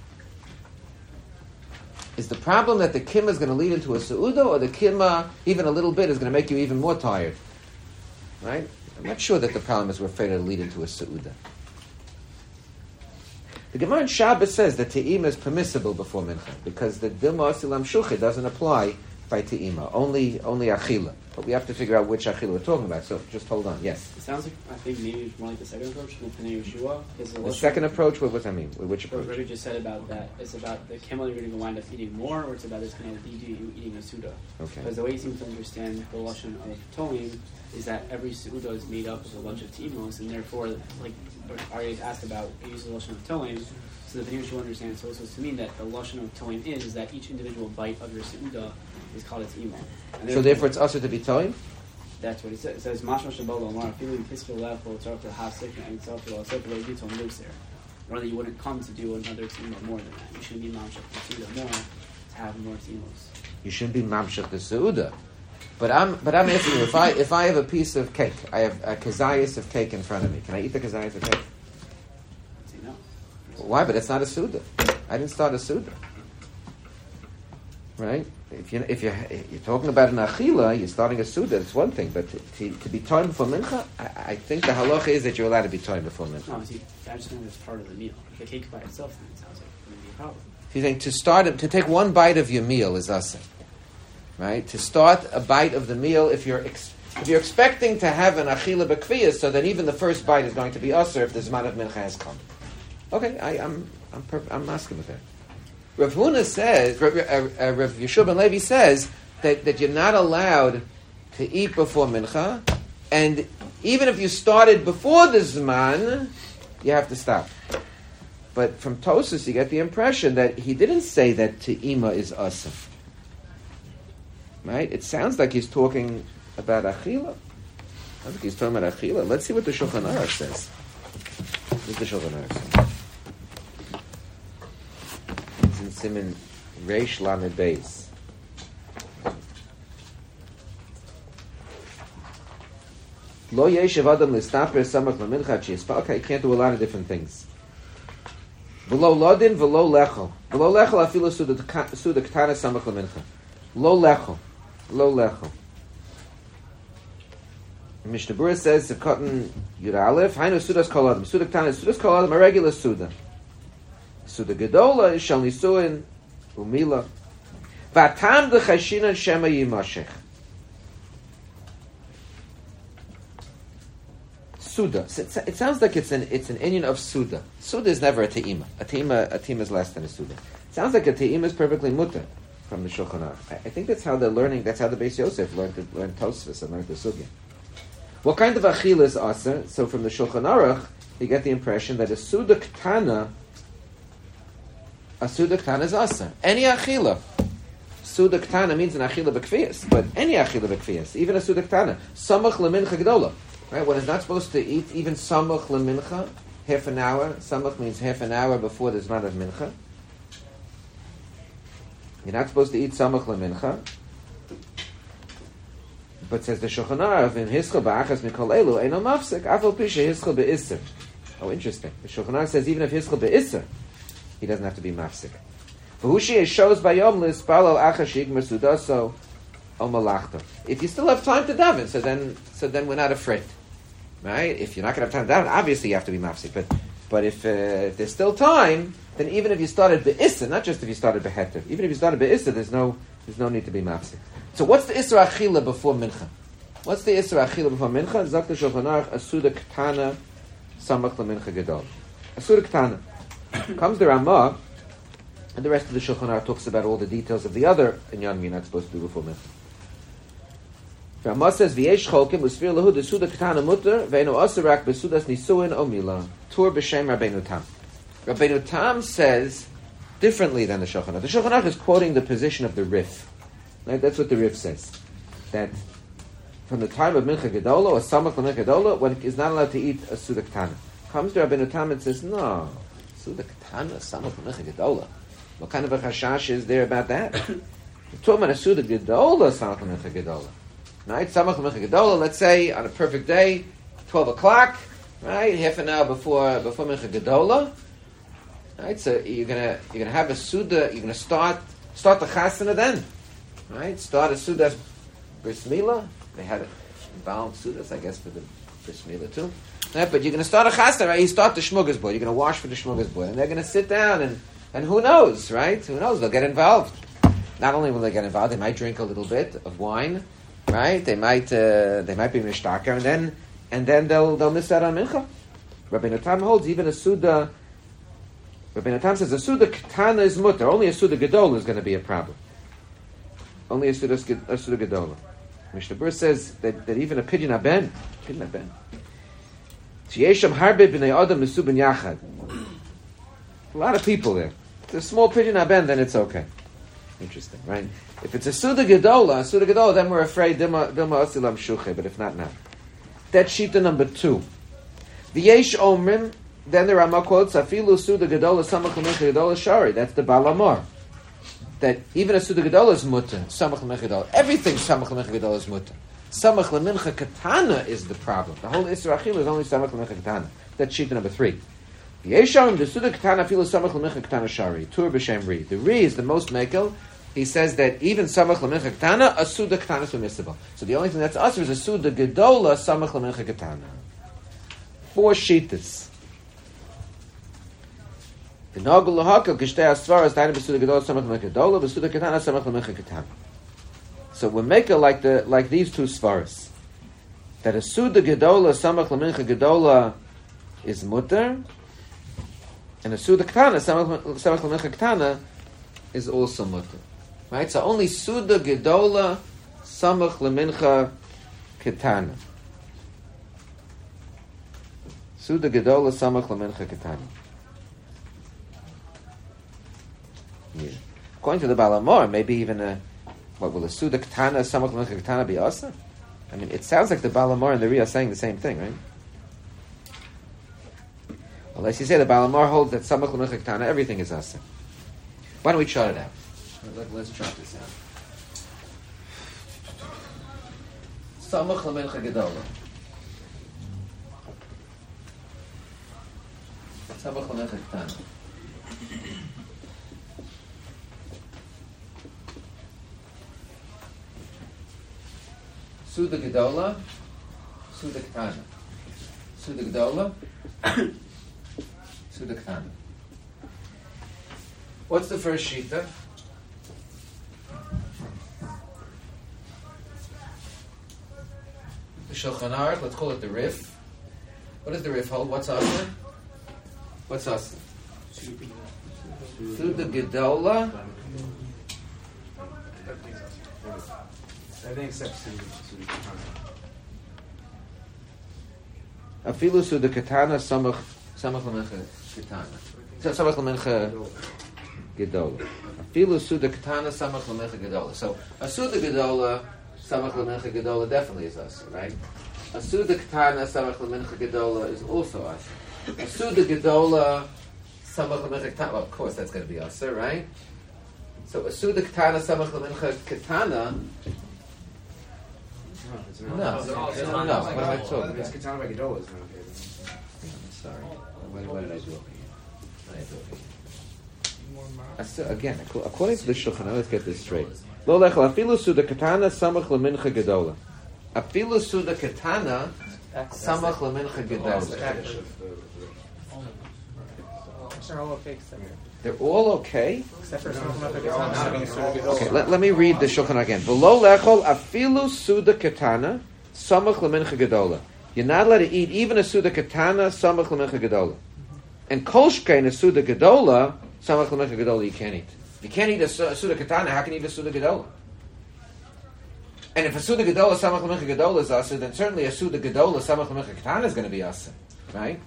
[SPEAKER 1] Is the problem that the kima is going to lead into a su'uda, or the kima, even a little bit, is going to make you even more tired? Right? I'm not sure that the problem is we're afraid it'll lead into a su'uda. The Gemara in Shabbos says that te'ima is permissible before mincha because the dilma asilam shuchi doesn't apply by te'ima, only only achila. But we have to figure out which achila we're talking about. So just hold on. Yes.
[SPEAKER 6] It sounds like I think maybe it's more like the second approach, the Pnei Yeshua. Is
[SPEAKER 1] The second approach. What does that mean? Which
[SPEAKER 6] What
[SPEAKER 1] approach?
[SPEAKER 6] Rebbe just said about that is about the camel you're going to wind up eating more, or it's about it's going to lead you eating a suda.
[SPEAKER 1] Okay.
[SPEAKER 6] Because the way you seem to understand the lashon of toim is that every suda is made up of a bunch of timos, and therefore, like Aryeh asked about, he used the lashon of toim. So the Pnei Yeshua understands so to mean that the lashon of toim is is that each individual bite of your suda is called its imo.
[SPEAKER 1] So therefore, it's also to be toim.
[SPEAKER 6] That's what he says. It says, "Mashma shabolo amar feeling peaceful level tzarich to have sick and tzarich to have sick lo yitom lives there." Or that you wouldn't come to do another tzima more than that. You should be mamshach the suda more to have more tzimas.
[SPEAKER 1] You shouldn't be mamshach the su'uda. But I'm but I'm asking you, if I if I have a piece of cake, I have a kazayas of cake in front of me. Can I eat the kazayas of cake?
[SPEAKER 6] Say no.
[SPEAKER 1] Why? But it's not a su'uda. I didn't start a su'uda. Right? If you if you you're talking about an achila, you're starting a suda. It's one thing, but to, to, to be time before mincha, I, I think the halacha is that you're allowed to be time before mincha.
[SPEAKER 6] No, see, I just think it's part of the meal. If the cake by itself, then it sounds like it wouldn't be a problem.
[SPEAKER 1] If you think to start to take one bite of your meal is asa, right? To start a bite of the meal, if you're ex, if you're expecting to have an achila b'kviyas, so that even the first bite is going to be asa if the zman of mincha has come. Okay, I, I'm I'm perf- I'm asking with that. Rav Huna says, Rav, uh, uh, Rav Yeshua ben Levi says that, that you're not allowed to eat before mincha, and even if you started before the zman, you have to stop. But from Tosas, you get the impression that he didn't say that te'ima is asa. Right? It sounds like he's talking about achila. I think he's talking about achila. Let's see what the Shulchan Aruch says. What does the Shulchan Aruch say? In Siman Reish Lamed Beis. Lo yeshev adam listaper samach lamincha chispa. Okay, you can't do a lot of different things. V'lo lodin v'lo lechol. V'lo lechol afilu suda ketana samach lamincha. Lo lechol. Lo lechol. Mishnah Berurah says, Sekotan Yud Aleph, Hainu sudas kol adam. Suda ketana, sudas kol adam, a regular suda. Suda gedola is shal nisuin umila. Vatam de chashina shema yimashech. Suda. It sounds like it's an it's an inyan of suda. Suda is never a te'ima. A te'ima a te'ima is less than a suda. It sounds like a te'im is perfectly mutter from the Shulchan Aruch. I, I think that's how they're learning. That's how the Beis Yosef learned to learn Tosfos and learned the sugya. What kind of achila is aser? So from the Shulchan Aruch, you get the impression that a suda ktana, a suda ktana is aser. Any achila. Suda ktana means an achila b'kfiyas, but any achila b'kfiyas, even a suda ktana, samach lemincha gedola. Right? One is not supposed to eat even samach lemincha, half an hour. Samach means half an hour before the zman of mincha. You're not supposed to eat samach lemincha. But says the Shulchan Aruch, in hischel ba'achas mikol elu, eino mafsek, afal pisha hischel be'isser. Oh, interesting. The Shulchan Aruch says even if hischel be'isser, he doesn't have to be mafsek. V'hushi shows bayom l'spalo achashig mersudaso o malachto. If you still have time to daven, so then so then we're not afraid, right? If you're not going to have time to daven, obviously you have to be mafsek. But but if, uh, if there's still time, then even if you started be'isser, not just if you started beheter, even if you started be'isser, there's no there's no need to be mafsek. So what's the Isra Achila before Mincha? What's the Isra Achila before Mincha? Zok the Shulchan Aruch, Asuda Ktana, Samach LaMincha Gedol. Asuda Ktana. Comes the Ramah, and the rest of the Shulchan Aruch talks about all the details of the other inyan you're not supposed to do before Mincha. Ramah says, V'yesh cholkim, Usfir lahu, the Suda Ktana mutter, Ve'eno asarak, Besudas nisuin o mila, Tur b'shem Rabbeinu Tam. Rabbeinu Tam says, differently than the Shulchan Aruch. The Shulchan Aruch is quoting the position of the Rif. Right? That's what the Rif says. That from the time of Mincha Gedola or Samach LaMincha Gedola, one is not allowed to eat a Suda Ktana. Comes to Rabbeinu Tam and says, no, Suda Ktana, Samach LaMincha Gedola. What kind of a chashash is there about that? We're talking about a Suda Gedola, Samach LaMincha Gedola. Right? Samach LaMincha Gedola, let's say on a perfect day, twelve o'clock, right? Half an hour before before Mincha Gedola. Right? So you're gonna you're gonna have a Suda, you're gonna start start the chasana then. Right? Start a Sudas Bris Milah. They had involved Sudas, I guess, for the Bris Milah too. Right? But you're going to start a Chasna, right? You start the Shmugas boy. You're going to wash for the Shmugas boy. And they're going to sit down and, and who knows, right? Who knows? They'll get involved. Not only will they get involved, they might drink a little bit of wine, right? They might uh, they might be Mishtaker, and then and then they'll they'll miss out on Mincha. Rabbeinu Tam holds even a Suda. Rabbeinu Tam says a Suda Ketana is mutter. Only a Suda Gedola is going to be a problem. Only a Suda, a Suda Gedola. Mishnah Berurah says that, that even a pidyon aben, pidyon aben, Tiyesham harbe b'nei adam mesubin yachad. A lot of people there. If it's a small pidyon aben, then it's okay. Interesting, right? If it's a Suda Gedola, a Suda Gedola, then we're afraid Dilma Osilam Shuche, but if not, not. That's Shita number two. V'yesh omrim, then the Rama quotes, Afilu Suda Gedola Samach LaMincha Gedola Shari. That's the Baal Amor. That even a Suda Gedola is mutter, Samach LaMincha Gedola. Everything Samach LaMincha Gedola is mutter. Samach LaMincha Katana is the problem. The whole Isra Achila is only Samach LaMincha Katana. That's sheet number three. Yesham, the Suda Katana Afilu Samach LaMincha Katana Shari. Tur b'Shem Ri. The Ri is the most mekel. He says that even Samach LaMincha Katana, a Suda Katana is permissible. So the only thing that's us is a Suda Gedola, Samach LaMincha Katana. Four sheetas. The Nagul Lahaka Kishtei Asvaras Daina B'Suda Gedola Samach LaMincha Gedola B'Suda Katana Samach LaMincha Katana. So we make it like the like these two svaras, that a Suda Gedola Samach LaMincha Gedola is mutter, and a Suda Katana Samach LaMincha Katana is also mutter. Right? So only Suda Gedola Samach LaMincha Katana. Suda Gedola Samach LaMincha Katana. Yeah. According to the Baal Amor, maybe even a what will a Suda Katana Samach LaMincha Katana be asa? I mean, it sounds like the Baal Amor and the Ri are saying the same thing, right? Well, as you say, the Baal Amor holds that Samach LaMincha Katana, everything is asa. Why don't we chart it out? Let's chart this out. Samach LaMincha Gedola. Samach LaMincha Katana. Suda Gedola, Suda Katana. Suda Gedola, Suda Katana. What's the first shita? The Shulchan Aruch, let's call it the Rif. What does the Rif hold? What's Asa? What's Asa? Suda Gedola.
[SPEAKER 6] Everything except Suda Katana.
[SPEAKER 1] Afilu Suda Katana Samach Samach Lemincha Katana. So Samach Lemincha Gedola. Afilu Suda Katana Samach Lemincha Gedola. So a Suda Gedola Samach Lemincha Gedola definitely is us, right? A Suda Katana Samach Lemincha Gedola is also us. A Suda Gedola Samach Lemincha Katana. Well, of course, that's going to be us, right? So a Suda Katana Samach Lemincha Katana. No, no, no. What am I talking about?
[SPEAKER 6] It's Katana by Gedola is not okay.
[SPEAKER 1] I'm sorry. What, what did I do over here? What did I do over here? I still, again, according to the Shulchan, let's get this straight. Lo lechel afilu suda katana samach lemincha gedola. Afilu suda katana samach lemincha gedola.
[SPEAKER 2] They're all okay except
[SPEAKER 1] They're all okay.
[SPEAKER 2] except for some.
[SPEAKER 1] Okay, let, let me read the Shulchan again. V'lo lechol afilu suda katana samach lemincha gedola. You're not allowed to eat even a suda katana samach lemincha gedola. And kolshkein a suda gedola samach lemincha gedola you can't eat. If you can't eat a, su- a suda katana, how can you eat a suda gedola? And if a suda gedola samach lemincha gedola is asa, then certainly a suda gedola samach lemincha katana is going to be asa, right?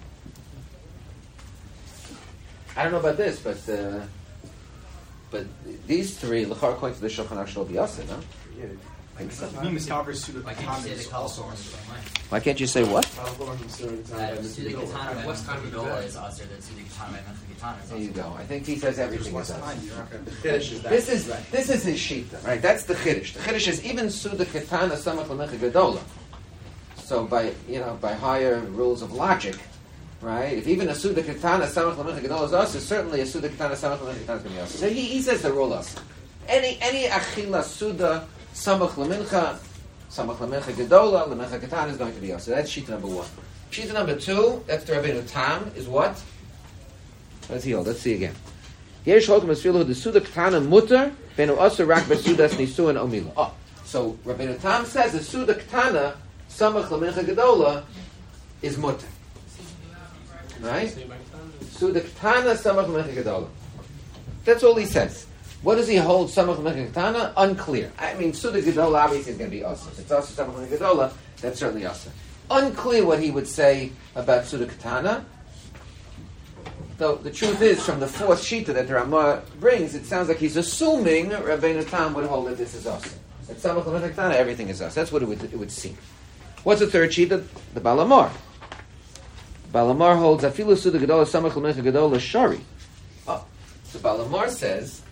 [SPEAKER 1] I don't know about this, but uh, but these three, l'char according to the Shulchan Aruch, will be asa, no?
[SPEAKER 6] Yeah.
[SPEAKER 1] I think so.
[SPEAKER 5] Mimastaver Suda
[SPEAKER 7] Why can't
[SPEAKER 5] Katana
[SPEAKER 7] you say
[SPEAKER 5] is
[SPEAKER 7] the
[SPEAKER 5] also
[SPEAKER 7] Kalashon?
[SPEAKER 1] Why can't you say what?
[SPEAKER 7] That Suda Katana by Mencha Gedola is Aser, that Suda Katana by Mencha Katana is
[SPEAKER 1] There you
[SPEAKER 7] Aser.
[SPEAKER 1] go. I think he says everything is
[SPEAKER 5] less
[SPEAKER 1] asa.
[SPEAKER 5] time. You're not going to.
[SPEAKER 1] This is this is his shita, right? That's the chiddush. The chiddush is even suda katana samach lemincha gedola. So by you know by higher rules of logic, right? If even a suda katana samach lemincha gedola is us, certainly a suda katana samach lemincha katana is going to be us. So he, he says the rule us. Any any achila suda samach lemincha samach lemincha gedola lemincha katana is going to be us. So that's shita number one. Shita number two, that's the Rabbeinu Tam, is what? Let's see. Let's see again. Yesh holkum esfilu the suda katana mutter benu aser rak besudas nisuin omila. Oh, so Rabbeinu Tam says the suda katana samach lemincha gedola is mutter, right? Suda katana samach lemincha gedola. That's all he says. What does he hold samach lemincha katana? Unclear. I mean, suda gedola obviously is going to be asa. If it's asa samach lemincha gedola, that's certainly asa. Unclear what he would say about suda katana. Though the truth is, from the fourth shita that the Ramah brings, it sounds like he's assuming Rabbeinu Tam would hold that this is us. At Samach Lemincha Katana, everything is us. That's what it would, it would seem. What's the third shita? The Balamar. Balamar holds Afilu Suda Gedola Samach Lemincha Gedola Shari. Oh, so Balamar says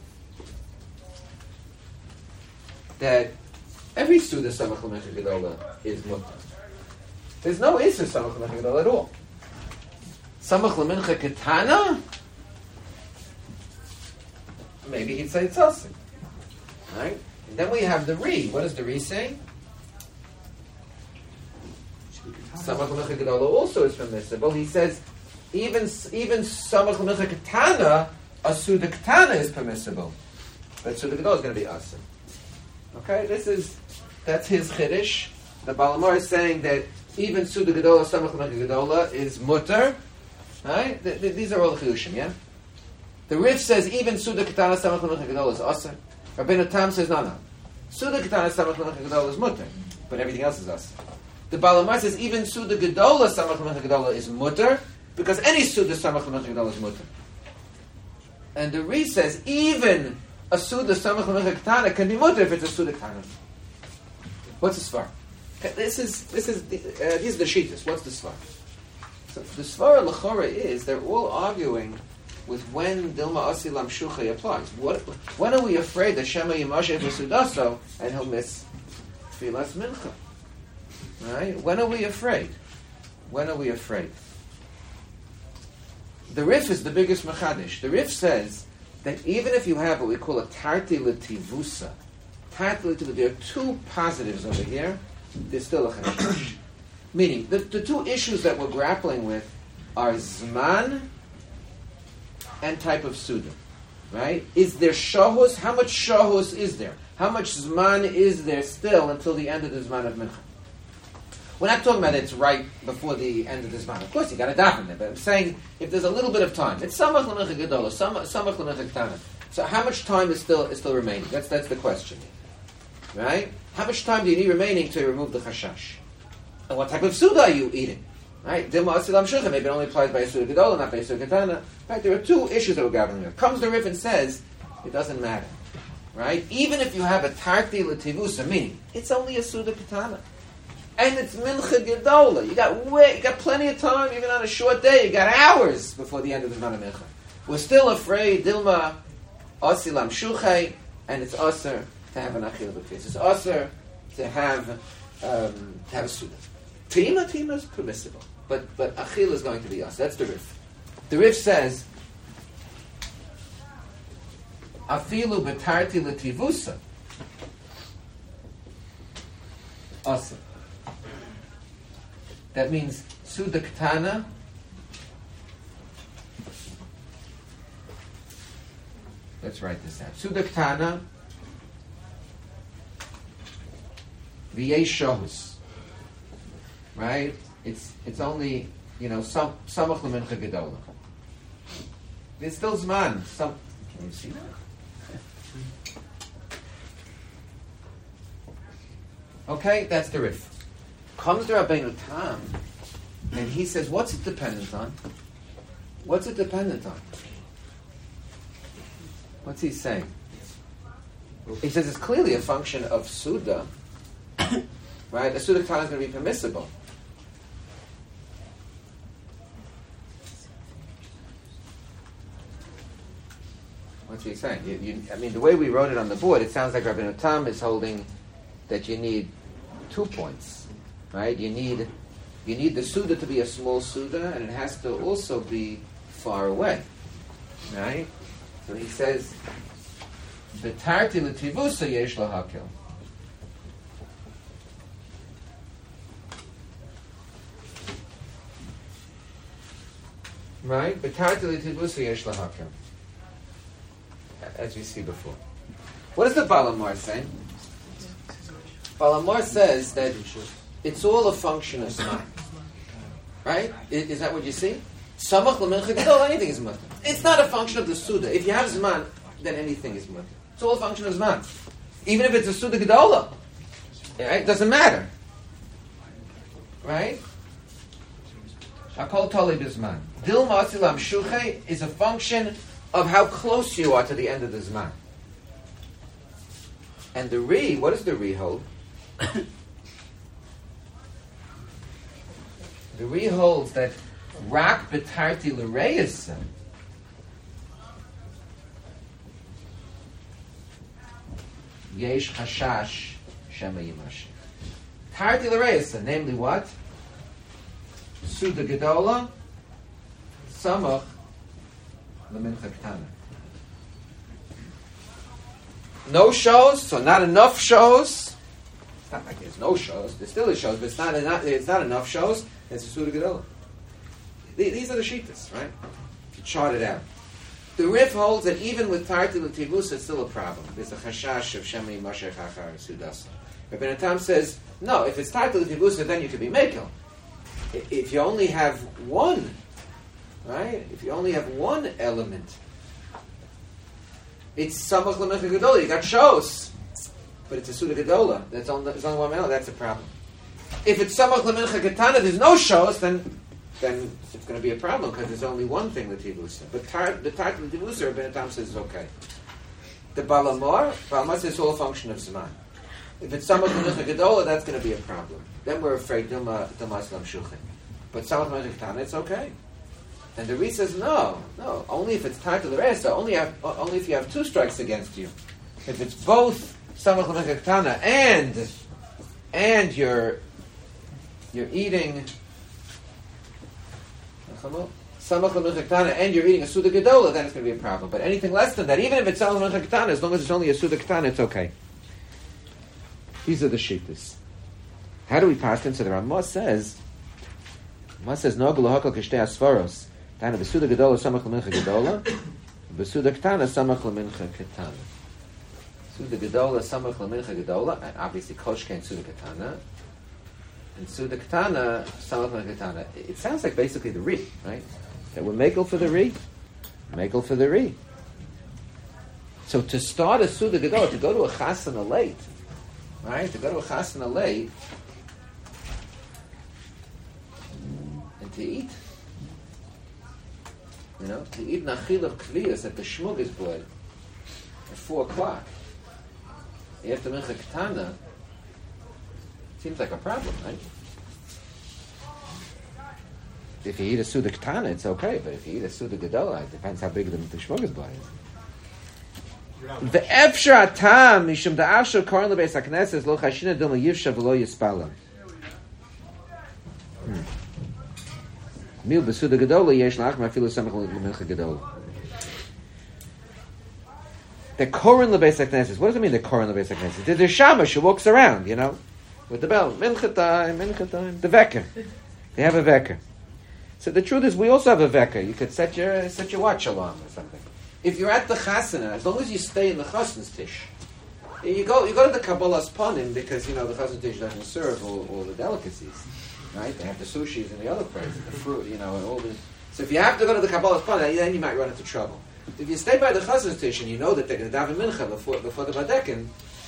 [SPEAKER 1] that every Suda Samach Lemincha Gedola is mutter. There's no Isser Samach Lemincha Gedola at all. Samach lemincha katana? Maybe he'd say it's us. Right? And then we have the Re. What does the Re say? Samach lemincha gedola also is permissible. He says even even samach lemincha katana, a suda katana is permissible. But suda gedola is going to be us. Okay? This is, that's his chiddush. The Balamar is saying that even suda gedola, samach lemincha gedola is mutter. Right? Th- th- these are all chidushim, yeah? The Rif says even Suda Katana Samach Lemincha Gedola is Aser. Rabbeinu Tam says no, no. Suda Katana Samach Lemincha Gedola is Mutter, but everything else is Aser. The Balamar says even Suda Gedola Samach Lemincha Gedola is Mutter, because any Suda Samach Lemincha Gedola is Mutter. And the Rif says even a Suda Samach Lemincha Katana can be Mutter if it's a Suda Katana. What's the Svar? This is, this is, the, uh, these are the Shitas. What's the Svar? So the Svara L'chora is they're all arguing with when Dilma Asi Lam Shucha applies. What, when are we afraid that Shema Yimashe V'Sudaso and he'll miss Tfilas Mincha? Right? When are we afraid? When are we afraid? The Rif is the biggest machadish. The Rif says that even if you have what we call a Tarti L'Tivusa, Tarti L'Tivusa, there are two positives over here, there's still a chadish. Meaning, the, the two issues that we're grappling with are Zman and type of Suda. Right? Is there Shahus? How much Shahus is there? How much Zman is there still until the end of the Zman of Mincha? We're not talking about it's right before the end of this month. Of course, you got to daven it, but I'm saying if there's a little bit of time, it's samach l'mincha gedola, samach l'mincha ketana. So how much time is still is still remaining? That's that's the question, right? How much time do you need remaining to remove the chashash? And what type of suda are you eating? Right? Dilma asilam shulchan, maybe it only applies by suda gedola, not by suda ketana. Right? There are two issues that we're gathering here. Comes the Rif and says it doesn't matter, right? Even if you have a tarti l'tivusa, meaning it's only a suda ketana. And it's mincha gedola. You got way, you got plenty of time, even on a short day. You got hours before the end of the Zman mincha. We're still afraid Dilma asilam shuchay, and it's aser to have an achil b'kfis. It's aser to have um, to have a suda. Tima tima is permissible, but but achil is going to be aser. That's the Rif. The Rif says afilu b'tarti l'tivusa aser. That means suda ketana. Let's write this out. Suda ketana v'yesh shohus. Right? It's it's only, you know, some samach l'mincha gedola. There's still zman. Some. Can you see that? Okay, that's the Rif. Comes the Rabbeinu Tam, and he says, what's it dependent on? What's it dependent on? What's he saying? He says it's clearly a function of Suda, right? A Suda Ketana is going to be permissible. What's he saying? You, you, I mean, the way we wrote it on the board, it sounds like Rabbeinu Tam is holding that you need two points. Right? You need you need the Suda to be a small Suda, and it has to also be far away. Right? So he says, B'tarti l'tivusa yesh lahakil. Right? B'tarti l'tivusa yesh lahakil. As we see before. What does the Balamar say? Balamar says that it's all a function of Zman. Right? Is, is that what you see? Samach l'mincha gedola, anything is mutter. It's not a function of the Suda. If you have Zman, then anything is mutter. It's all a function of Zman. Even if it's a Suda gedola. Right? It doesn't matter. Right? Hakol toli b'zman. Dilma asilam shuchay is a function of how close you are to the end of the Zman. And the Re, what does the Re hold? The Re holds that rak betarti l'reyasa yesh chashash shema yimash. Tarti l'reyasa, namely what? Suda gedola, samach l'mincha ketana. No shows, so not enough shows. It's not like there's no shows. There still is shows, but it's not enough. It's not enough shows. It's a Suda gedola. These are the shittas, right? If you chart it out, the Rif holds that even with tarti l'tivusa, it's still a problem. There's a chashash of shema yimashech achar sudasa. Rabbeinu Tam says no. If it's tarti l'tivusa, then you could be mekel. If you only have one, right? If you only have one element. It's samach l'mincha gedola. You got shows, but it's a Suda gedola. That's only, there's only one element. That's a problem. If it's samach l'mincha ketana, there's no shows, then then it's going to be a problem because there's only one thing l'tivusa. But tar, the tar l'tivusa, Rabbeinu Tam says is okay. The Balamor, Balamor says it's all a function of Zman. If it's samach l'mincha gedola, that's going to be a problem. Then we're afraid Dilma Dilma asilam shuchay. But samach l'mincha ketana, it's okay. And the Re says, no, no, only if it's tied to the rest, only have, only if you have two strikes against you. If it's both samach l'mincha ketana and and you're you're eating samach l'mincha ketana and you're eating a Suda gedola, then it's going to be a problem. But anything less than that, even if it's samach l'mincha ketana, as long as it's only a Suda ketana, it's okay. These are the shittas. How do we pass them? So the Ramah says, Ramah says, no g'lohakal k'shtei asfaros. Tana b'suda gedola samach l'mincha gedola, b'suda ketana samach l'mincha ketana. Suda gedola samach l'mincha gedola, and obviously koshke and suda ketana. And Suda Ketana, Samach Mincha Ketana. It sounds like basically the Ri, right? That we're Mekel for the Ri, Mekel for the Ri. So to start a Suda Gadol, to go to a Chasana late, right? To go to a Chasana late, and to eat, you know, to eat Nachilach Kviyas at the Shmugis board at four o'clock after Mincha Ketana, seems like a problem, right? If you eat a Suda Ketana, it's okay, but if you eat a Suda Gadola, it depends how big the, the Shmugis board is. The Efshar Tam Mishum Da'asher Koran Lebeis HaKnesses Lo Chashina Dilma Yivsha V'Lo Yispala. Mil B'Suda Gadola Yesh Lach Ma'afilu Samach L'Mincha Gadola. The Koran Lebeis HaKnesses. What does it mean, the Koran Lebeis HaKnesses? There's a Shamash who walks around, you know, with the bell. Mincha time, Mincha time. The Veker. They have a Veker. So the truth is, we also have a Veker. You could set your set your watch alarm or something. If you're at the Chasana, as long as you stay in the Chasna's Tish, you go you go to the Kabbalah's Panim because, you know, the Chasna's Tish doesn't serve all, all the delicacies, right? They have the sushis and the other places, the fruit, you know, and all the... So if you have to go to the Kabbalah's Panim, then you might run into trouble. If you stay by the Chasna's Tish and you know that they're going to daven Mincha before, before the Badekin,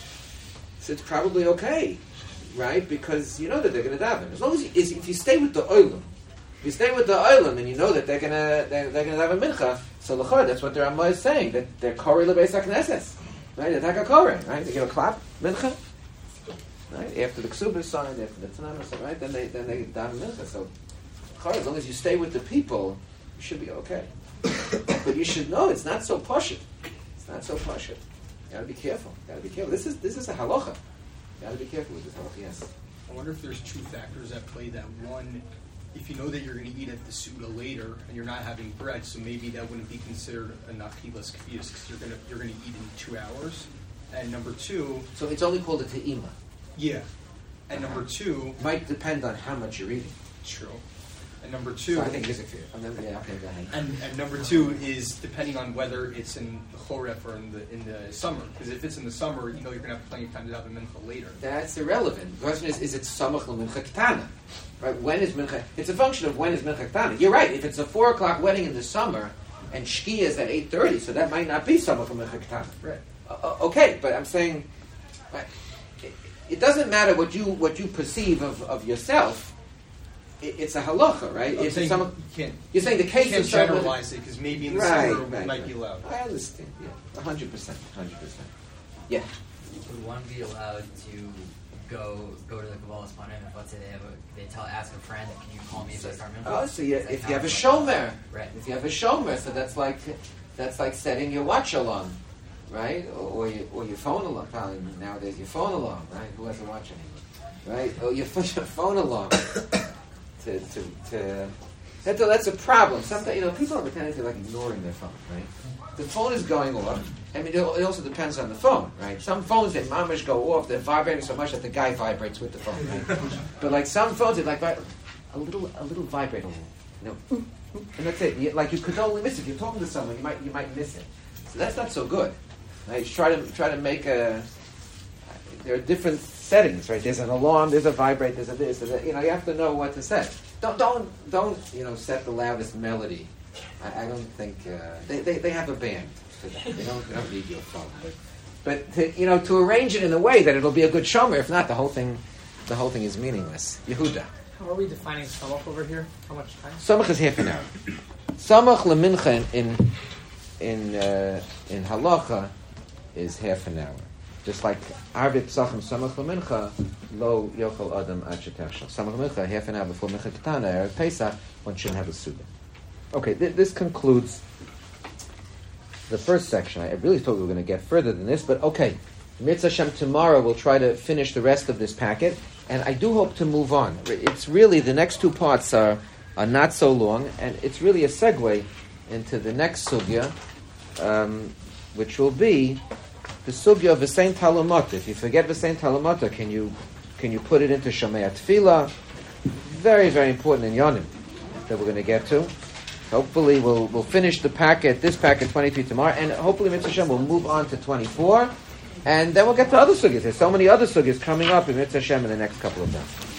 [SPEAKER 1] so it's probably okay, right? Because you know that they're going to daven. As long as you, if you stay with the Olam, if you stay with the Olam and you know that they're going to they're, they're going to have a Mincha, so l'chor, that's what the Ramah is saying, that they're Korei Lebeis HaKnesses, right? They're Taka Korei, right? They give a clap, Mincha, right? After the Ksuba is signed, after the Tanana is signed, right? Then they then they daven Mincha. So l'chor, as long as you stay with the people, you should be okay. But you should know it's not so poshut. It's not so poshut. You got to be careful. You got to be careful. This is this is a halacha. You got to be careful with this halacha. Yes.
[SPEAKER 5] I wonder if there's two factors at play. That one, if you know that you're going to eat at the Suda later and you're not having bread, so maybe that wouldn't be considered a nachilas kfiyas because you're going to you're going to eat in two hours. And number two,
[SPEAKER 1] So it's only called a te'ima.
[SPEAKER 5] yeah. And number two,
[SPEAKER 1] Might depend on how much you're eating.
[SPEAKER 5] true. And number two,
[SPEAKER 1] So I think it is a fear. And then, yeah, okay, go ahead.
[SPEAKER 5] And, and number two is depending on whether it's in the choref or in the in the summer. Because if it's in the summer, you know you're going to have plenty of time to have a mincha later.
[SPEAKER 1] That's irrelevant. The question is, is it samach l'mincha ketana? Right? When is mincha? It's a function of when is mincha ketana. You're right. If it's a four o'clock wedding in the summer and shkia is at eight thirty, so that might not be samach l'mincha ketana.
[SPEAKER 5] Right.
[SPEAKER 1] Uh, okay, but I'm saying right, it, it doesn't matter what you what you perceive of, of yourself. It, it's a halacha, right?
[SPEAKER 5] I'm
[SPEAKER 1] If
[SPEAKER 5] saying
[SPEAKER 1] some,
[SPEAKER 5] you can't,
[SPEAKER 1] you're saying the case
[SPEAKER 5] you can't
[SPEAKER 1] of someone-
[SPEAKER 5] generalize it because maybe in the
[SPEAKER 1] Right,
[SPEAKER 5] summer
[SPEAKER 1] right,
[SPEAKER 5] it might
[SPEAKER 1] right.
[SPEAKER 5] be allowed.
[SPEAKER 1] I understand. Yeah, hundred percent, hundred percent. Yeah.
[SPEAKER 7] Would one be allowed to go go to the Kabbalah's Panim if, let's say, they have a, they tell ask a friend, can you call me if I start mincha?
[SPEAKER 1] Oh, so you,
[SPEAKER 7] Is that
[SPEAKER 1] if you have a
[SPEAKER 7] counted?
[SPEAKER 1] shomer,
[SPEAKER 7] Right.
[SPEAKER 1] if you have a shomer, so that's like that's like setting your watch alarm, right? Or, or, your, or your phone alarm. Probably nowadays your phone alarm, right? Who has a watch anymore, right? Or your, your phone alarm to to to. That's a, that's a problem. Sometimes, you know, people have a tendency to like ignoring their phone, right? The phone is going off. I mean, it it also depends on the phone, right? Some phones, they mamish go off, they're vibrating so much that the guy vibrates with the phone, right? But like some phones, it's like a little, a little vibrator, you know, and that's it. You, like you could only miss it. If you're talking to someone, you might, you might miss it. So that's not so good. Right? You try to try to make a. There are different settings, right? There's an alarm, there's a vibrate, there's a this, there's a, you know, you have to know what to set. Don't don't don't you know set the loudest melody. I, I don't think uh, they, they they have a band for that. They don't they don't need your phone. But, but to, you know to arrange it in a way that it'll be a good shomer. If not, the whole thing the whole thing is meaningless. Yehuda.
[SPEAKER 2] How are we defining samach over here? How much time?
[SPEAKER 1] Samach is half an hour. Samach lemincha in in uh, in halacha is half an hour. Just like Arvit Psachim Samach L'Mincha Lo Yochel Adam Ad Shetachshel. Samach L'Mincha, half an hour before Mincha Ketana, Erev Pesach, one shouldn't have a Suda. Okay, th- this concludes the first section. I really thought we were going to get further than this, but okay. Mitzvah Hashem, tomorrow we'll try to finish the rest of this packet, and I do hope to move on. It's really, the next two parts are, are not so long, and it's really a segue into the next sugya, um, which will be the sugya of V'sein Talumata. If you forget V'sein Talumata, can you can you put it into Shomei Tefillah? Very, very important in Yonim that we're going to get to. Hopefully we'll we'll finish the packet, this packet twenty-three tomorrow, and hopefully Mitzvah Hashem will move on to twenty-four, and then we'll get to other sugyas. There's so many other sugyas coming up in Mitzvah Hashem in the next couple of days.